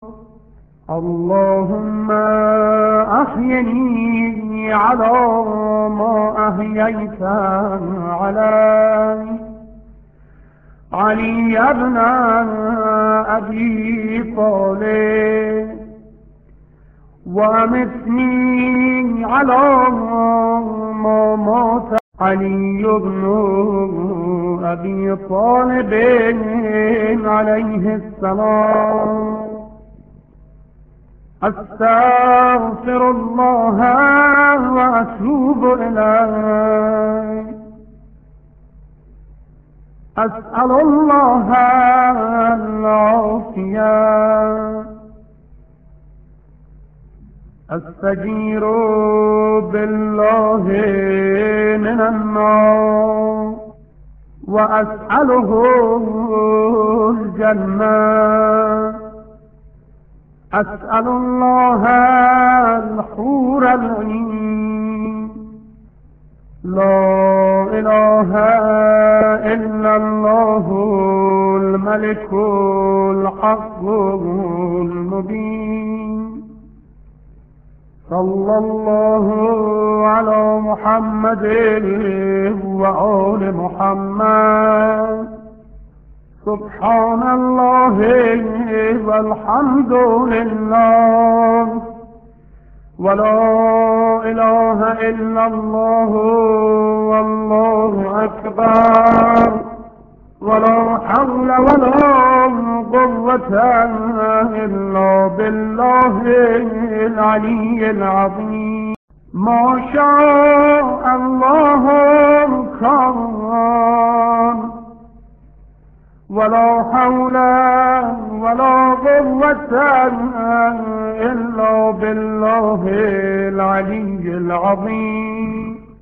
اللهم أحيني على ما أحييت علي ابن أبي طالب، وأمتني على ما مات علي بن أبي طالب عليه السلام. أستغفر الله وأتوب إليه. أسأل الله العافية. أستجير بالله من النار، وأسأله الجنة. أسأل الله الحور العين. لا إله إلا الله الملك الحق المبين. صلى الله على محمد وآل محمد. سبحان الله والحمد لله، ولا إله إلا الله والله أكبر، ولا حول ولا قوة إلا بالله العلي العظيم. ما شاء الله كان، ولا حول ولا قوة إلا بالله العلي العظيم.